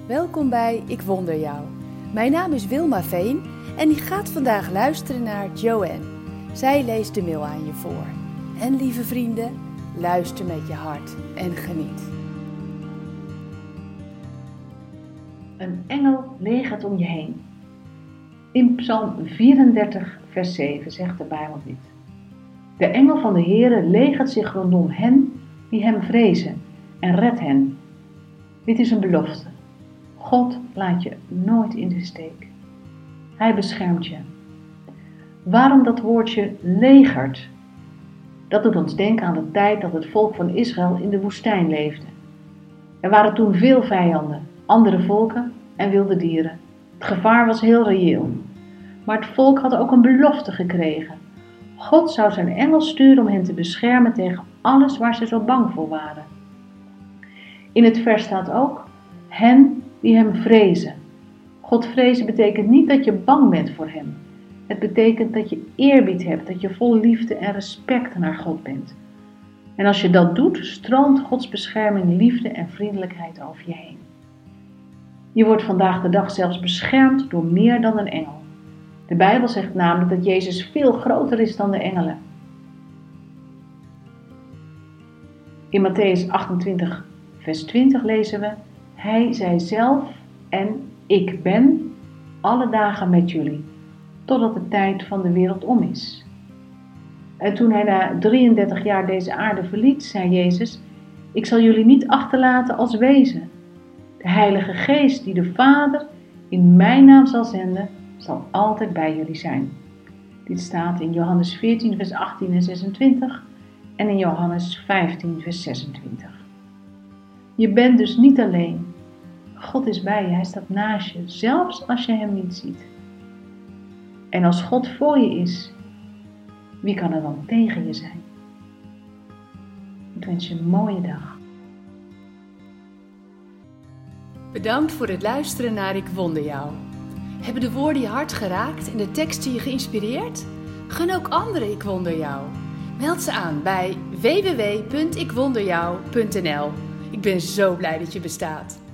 Welkom bij Ik Wonder Jou. Mijn naam is Wilma Veen en ik ga vandaag luisteren naar Joanne. Zij leest de mail aan je voor. En lieve vrienden, luister met je hart en geniet. Een engel legert om je heen. In Psalm 34 vers 7 zegt de Bijbel dit. De engel van de Heere legert zich rondom hen die hem vrezen en redt hen. Dit is een belofte. God laat je nooit in de steek. Hij beschermt je. Waarom dat woordje legert? Dat doet ons denken aan de tijd dat het volk van Israël in de woestijn leefde. Er waren toen veel vijanden, andere volken en wilde dieren. Het gevaar was heel reëel. Maar het volk had ook een belofte gekregen. God zou zijn engel sturen om hen te beschermen tegen alles waar ze zo bang voor waren. In het vers staat ook, hen die hem vrezen. God vrezen betekent niet dat je bang bent voor hem. Het betekent dat je eerbied hebt, dat je vol liefde en respect naar God bent. En als je dat doet, stroomt Gods bescherming, liefde en vriendelijkheid over je heen. Je wordt vandaag de dag zelfs beschermd door meer dan een engel. De Bijbel zegt namelijk dat Jezus veel groter is dan de engelen. In Mattheüs 28 vers 20 lezen we, Hij zei zelf en ik ben alle dagen met jullie, totdat de tijd van de wereld om is. En toen hij na 33 jaar deze aarde verliet, zei Jezus, ik zal jullie niet achterlaten als wezen. De Heilige Geest die de Vader in mijn naam zal zenden, zal altijd bij jullie zijn. Dit staat in Johannes 14 vers 18 en 26 en in Johannes 15 vers 26. Je bent dus niet alleen. God is bij je, hij staat naast je, zelfs als je hem niet ziet. En als God voor je is, wie kan er dan tegen je zijn? Ik wens je een mooie dag. Bedankt voor het luisteren naar Ik Wonder Jou. Hebben de woorden je hart geraakt en de teksten je geïnspireerd? Gun ook anderen Ik Wonder Jou. Meld ze aan bij www.ikwonderjou.nl. Ik ben zo blij dat je bestaat.